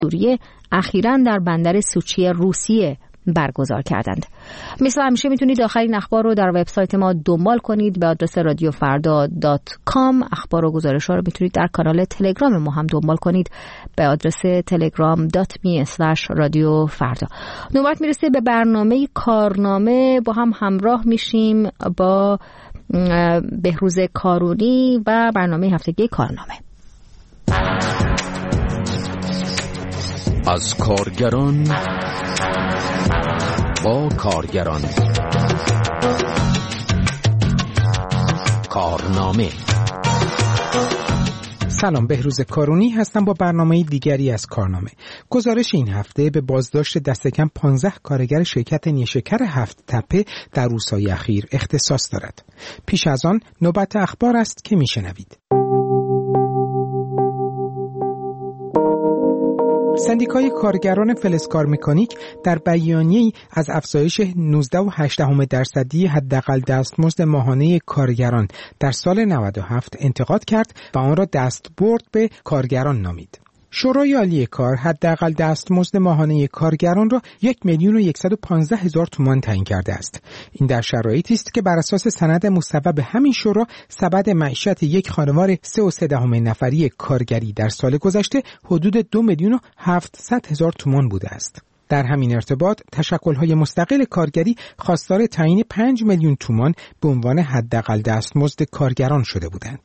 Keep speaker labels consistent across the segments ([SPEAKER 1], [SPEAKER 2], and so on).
[SPEAKER 1] سوریه اخیراً در بندر سوچی روسیه برگزار کردند. مثل همیشه میتونید آخرین اخبار رو در وبسایت ما دنبال کنید به آدرس radiofarda.com. اخبار و گزارش‌ها رو میتونید در کانال تلگرام ما هم دنبال کنید به آدرس telegram.me/radiofarda. نوبت میرسه به برنامه کارنامه. با هم همراه میشیم با بهروز کارونی و برنامه هفتگی کارنامه.
[SPEAKER 2] از کارگران با کارگران، کارنامه.
[SPEAKER 3] سلام، بهروز کارونی هستم با برنامه دیگری از کارنامه. گزارش این هفته به بازداشت دست کم 15 کارگر شرکت نیشکر هفت تپه در روزهای اخیر اختصاص دارد. پیش از آن نوبت اخبار است که میشنوید. سندیکای کارگران فلزکار مکانیک در بیانیه‌ای از افزایش 19.8% حداقل دستمزد ماهانه کارگران در سال 97 انتقاد کرد و آن را دستبرد به کارگران نامید. شورای عالی کار حداقل دستمزد ماهانه کارگران را 1,115,000 تومان تعیین کرده است. این در شرایطی است که بر اساس سند مصوب همین شورا سبد معیشت یک خانوار 3.3 نفری کارگری در سال گذشته حدود 2,700,000 تومان بوده است. در همین ارتباط تشکل‌های مستقل کارگری خواستار تعیین 5 میلیون تومان به عنوان حداقل دستمزد کارگران شده بودند.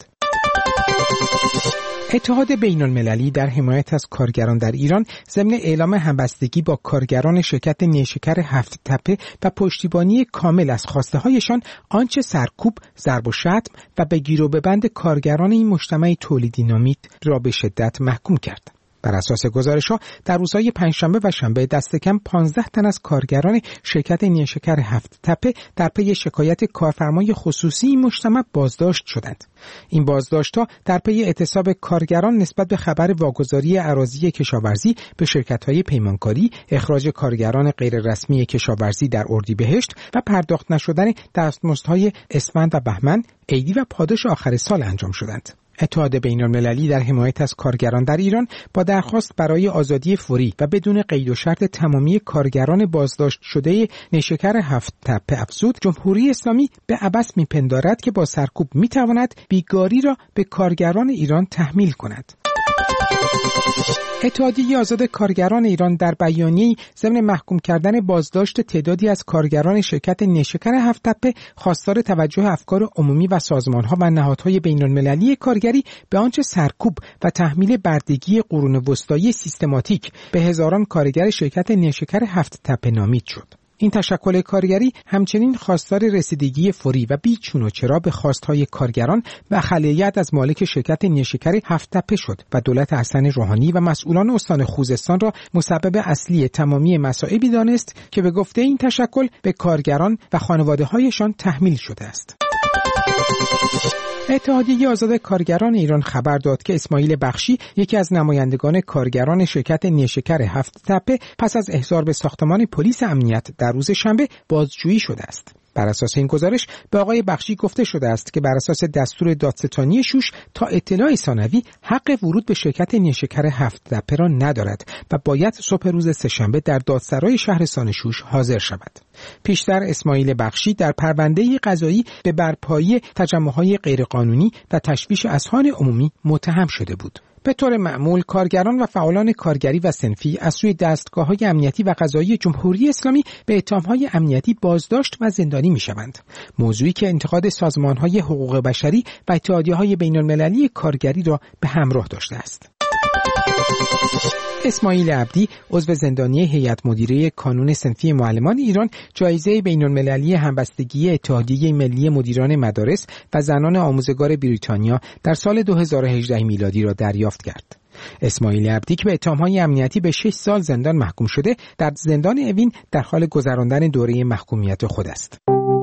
[SPEAKER 3] اتحاد بین‌المللی در حمایت از کارگران در ایران ضمن اعلام همبستگی با کارگران شرکت نیشکر هفت تپه و پشتیبانی کامل از خواسته‌هایشان آنچه سرکوب، ضرب و شتم و به گیر و ببند کارگران این مجتمع تولیدی نامید را به شدت محکوم کرد. بر اساس گزارش‌ها در روزهای پنجشنبه و شنبه دست کم 15 تن از کارگران شرکت نیشکر هفت تپه در پی شکایت کارفرمای خصوصی این مجتمع بازداشت شدند. این بازداشت‌ها در پی اعتصاب کارگران نسبت به خبر واگذاری اراضی کشاورزی به شرکت‌های پیمانکاری، اخراج کارگران غیررسمی کشاورزی در اردیبهشت و پرداخت نشدن دستمزدهای اسفند و بهمن، عیدی و پاداش آخر سال انجام شدند. اتحاد بین‌المللی در حمایت از کارگران در ایران با درخواست برای آزادی فوری و بدون قید و شرط تمامی کارگران بازداشت شده نیشکر هفت تپه افزود جمهوری اسلامی به عبث می‌پندارد که با سرکوب می‌تواند بیگاری را به کارگران ایران تحمیل کند. اتحادیه آزاد کارگران ایران در بیانیه‌ای ضمن محکوم کردن بازداشت تعدادی از کارگران شرکت نیشکر هفت تپه خواستار توجه افکار عمومی و سازمان‌ها و نهادهای بین‌المللی کارگری به آنچه سرکوب و تحمیل بردگی قرون وسطایی سیستماتیک به هزاران کارگر شرکت نیشکر هفت تپه نامید شد. این تشکل کارگری همچنین خواستار رسیدگی فوری و بی چون و چرا به خواستهای کارگران و خلاعیت از مالک شرکت نیشکر هفت تپه شد و دولت حسن روحانی و مسئولان استان خوزستان را مسبب اصلی تمامی مصائبی دانست که به گفته این تشکل به کارگران و خانواده‌هایشان تحمیل شده است. اتحادیه آزاد کارگران ایران خبر داد که اسماعیل بخشی یکی از نمایندگان کارگران شرکت نیشکر هفت تپه پس از احضار به ساختمان پلیس امنیت در روز شنبه بازجویی شده است. بر اساس این گزارش به آقای بخشی گفته شده است که بر اساس دستور دادستانی شوش تا اطلاع ثانوی حق ورود به شرکت نیشکر هفت تپه را ندارد و باید صبح روز سه‌شنبه در دادسرای شهرستان شوش حاضر شود. پیشتر اسماعیل بخشی در پرونده قضایی به برپایی تجمع‌های غیرقانونی و تشویش اذهان عمومی متهم شده بود. به طور معمول کارگران و فعالان کارگری و صنفی از سوی دستگاه‌های امنیتی و قضایی جمهوری اسلامی به اتهام‌های امنیتی بازداشت و زندانی می‌شوند. موضوعی که انتقاد سازمان‌های حقوق بشری و اتحادیه‌های بین‌المللی کارگری را به همراه داشته است. اسماعیل عبدی عضو زندانی هیئت مدیره کانون صنفی معلمان ایران جایزه بین‌المللی همبستگی اتحادیه ملی مدیران مدارس و زنان آموزگار بریتانیا در سال 2018 میلادی را دریافت کرد. اسماعیل عبدی که به اتهام‌های امنیتی به 6 سال زندان محکوم شده در زندان اوین در حال گذراندن دوره محکومیت خود است.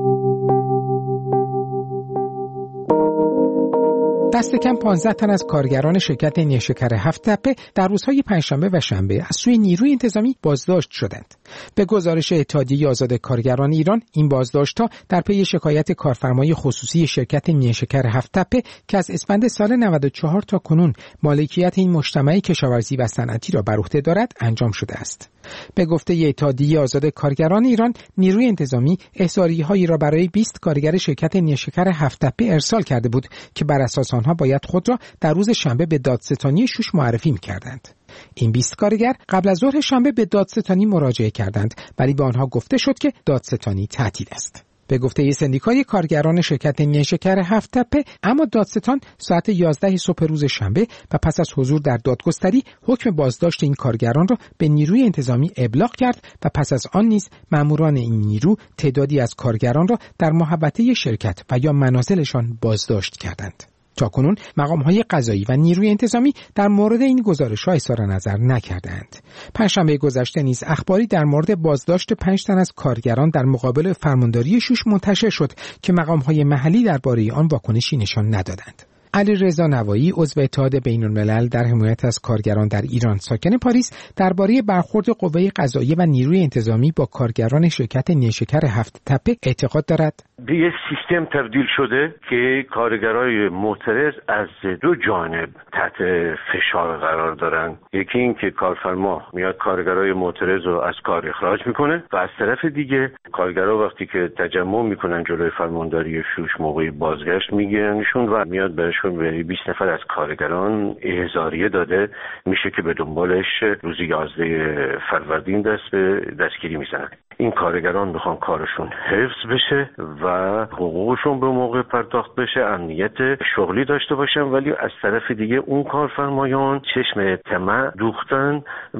[SPEAKER 3] دست کم 15 تن از کارگران شرکت نیشکر هفت تپه در روزهای پنجشنبه و شنبه از سوی نیروی انتظامی بازداشت شدند. به گزارش اتحادیه آزاد کارگران ایران، این بازداشت‌ها در پی شکایت کارفرمای خصوصی شرکت نیشکر هفت تپه که از اسفند سال 94 تا کنون مالکیت این مجتمع کشاورزی و صنعتی را بر عهده دارد انجام شده است. به گفته اتحادیه آزاد کارگران ایران، نیروی انتظامی احضاریه‌هایی را برای 20 کارگر شرکت نیشکر هفت تپه ارسال کرده بود که بر اساس آنها باید خود را در روز شنبه به دادستانی شوش معرفی می‌کردند. این 20 کارگر قبل از ظهر شنبه به دادستانی مراجعه کردند، ولی به آنها گفته شد که دادستانی تعطیل است. به گفته سندیکای کارگران شرکت نیشکر هفت تپه، اما دادستان ساعت 11 صبح روز شنبه و پس از حضور در دادگستری حکم بازداشت این کارگران را به نیروی انتظامی ابلاغ کرد و پس از آن نیز ماموران این نیرو تعدادی از کارگران را در محوطه شرکت و یا منازلشان بازداشت کردند. تاکنون مقام‌های قضایی و نیروی انتظامی در مورد این گزارش‌ها اظهار نظر نکردند. پنجشنبه گذشته نیز اخباری در مورد بازداشت 5 تن از کارگران در مقابل فرمانداری شوش منتشر شد که مقام‌های محلی درباره آن واکنشی نشان ندادند. علیرضا نوایی، عضو اتحاد بین‌الملل در حمایت از کارگران در ایران ساکن پاریس، درباره برخورد قوه قضاییه و نیروی انتظامی با کارگران شرکت نیشکر هفت تپه اعتقاد دارد.
[SPEAKER 4] به یک سیستم تبدیل شده که کارگرای معترض از دو جانب تحت فشار قرار دارن. یکی این که کارفرما میاد کارگرای معترض رو از کار اخراج میکنه و از طرف دیگه کارگرا وقتی که تجمع میکنن جلوی فرمانداری شوش موقعی بازگشت میگیرنشون و میاد بهشون به 20 نفر از کارگران احضاریه داده میشه که به دنبالش روز 11 فروردین دست به دستگیری میزنن. این کارگران میخوان کارشون حفظ بشه و حقوقشون به موقع پرداخت بشه، امنیت شغلی داشته باشن، ولی از طرف دیگه اون کارفرمایان چشم طمع دوختن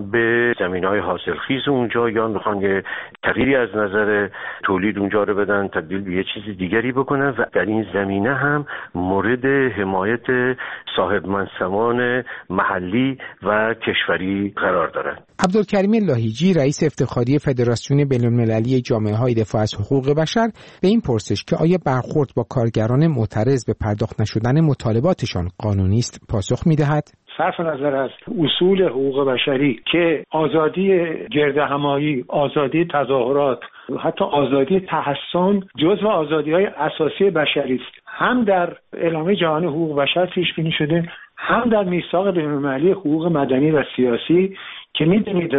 [SPEAKER 4] به زمینهای حاصلخیز اونجا، یا میخوان یه تغییری از نظر تولید اونجا رو بدن، تبدیل به یه چیز دیگری بکنن و در این زمینه هم مورد حمایت صاحب منصبان محلی و کشوری قرار دارن.
[SPEAKER 3] عبدالکریم لاهیجی، رئیس افتخاری فدراسیون بین‌المللی جامعه‌های دفاع از حقوق بشر، به این پرسش که آیا برخورد با کارگران معترض به پرداخت نشدن مطالباتشان قانونی است پاسخ می‌دهد:
[SPEAKER 5] صرف نظر از اصول حقوق بشری که آزادی گردهمایی، آزادی تظاهرات، حتی آزادی تحصن جزو آزادی‌های اساسی بشری است، هم در اعلامیه جهانی حقوق بشر پیش بینی شده، هم در میثاق بین‌المللی حقوق مدنی و سیاسی که می‌دونید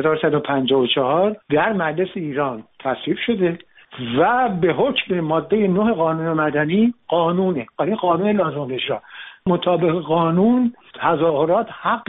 [SPEAKER 5] 1154 در مجلس ایران تصویب شده و به حکم ماده 9 قانون مدنی قانون لازم اجرا. مطابق قانون تظاهرات حق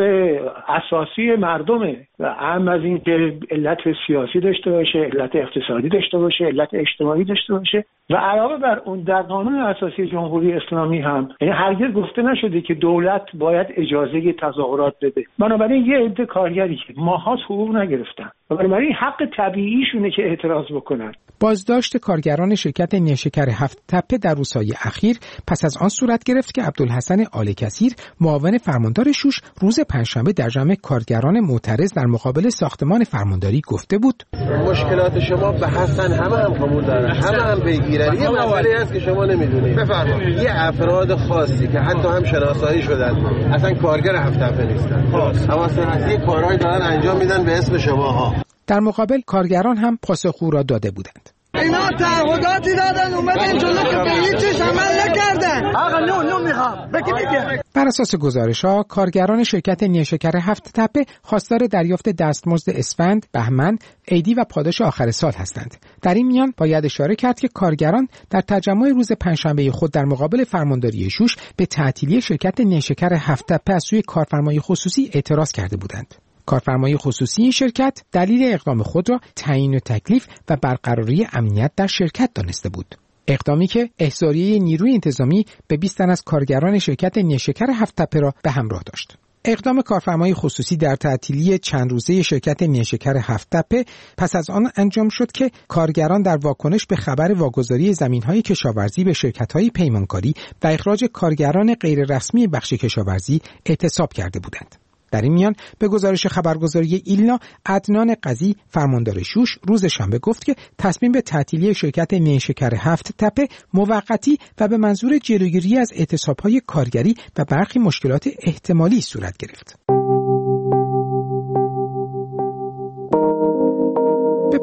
[SPEAKER 5] اساسی مردمه و هم از این که علت سیاسی داشته باشه، علت اقتصادی داشته باشه، علت اجتماعی داشته باشه و علاوه بر اون در قانون اساسی جمهوری اسلامی هم هرگز گفته نشده که دولت باید اجازه تظاهرات بده. بنابراین یه عده کارگری که ماهاست حقوق نگرفتن و بنابراین حق طبیعیشونه که اعتراض بکنن.
[SPEAKER 3] بازداشت کارگران شرکت نیشکر هفت تپه در روزهای اخیر پس از آن صورت گرفت که عبدالحسن آل‌کثیر، معاون فرماندار شوش، روز پنجشنبه در جمع کارگران معترض در مقابل ساختمان فرمانداری گفته بود:
[SPEAKER 6] مشکلات شما به حسن همه هم قبول دارن، همه هم بگیرن. یه مسئله هست که شما نمیدونید. بفرمایید. یه افراد خاصی که حتی هم شناسایی شدن اصلا کارگر هفت تپه نیستن، حواس هستی کارهای دارن انجام میدن به اسم شماها. در مقابل کارگران هم پاسخ را داده بودند.
[SPEAKER 7] اینا تعهداتی دادن اومدن جلو که به هیچ چیز عمل نکردن. آقا نو میخوام بگید.
[SPEAKER 3] بر اساس گزارش‌ها کارگران شرکت نیشکر هفت تپه خواستار دریافت دستمزد اسفند، بهمن، عیدی و پاداش آخر سال هستند. در این میان باید اشاره کرد که کارگران در تجمع روز پنجشنبه خود در مقابل فرمانداری شوش به تعطیلی شرکت نیشکر هفت تپه از سوی کارفرمای خصوصی اعتراض کرده بودند. کارفرمای خصوصی این شرکت دلیل اقدام خود را تعیین تکلیف و برقراری امنیت در شرکت دانسته بود. اقدامی که احضاریه نیروی انتظامی به 20 تن از کارگران شرکت نیشکر هفت تپه را به همراه داشت. اقدام کارفرمای خصوصی در تعطیلی چند روزه شرکت نیشکر هفت تپه پس از آن انجام شد که کارگران در واکنش به خبر واگذاری زمین‌های کشاورزی به شرکت‌های پیمانکاری و اخراج کارگران غیررسمی بخش کشاورزی اعتصاب کرده بودند. در این میان به گزارش خبرگزاری ایلنا، عدنان قضی، فرماندار شوش، روز شنبه گفت که تصمیم به تعطیلی شرکت نیشکر هفت تپه موقتی و به منظور جلوگیری از اعتصاب‌های کارگری و برخی مشکلات احتمالی صورت گرفت. به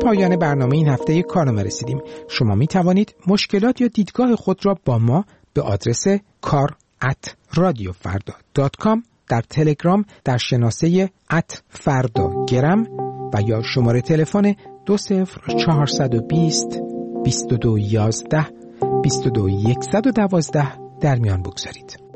[SPEAKER 3] پایان برنامه این هفته کارنامه رسیدیم. شما می توانید مشکلات یا دیدگاه خود را با ما به آدرس kar@radiofarda.com در تلگرام در شناسه @fardagram و یا شماره تلفن 20420 2211 22112 در میان بگذارید.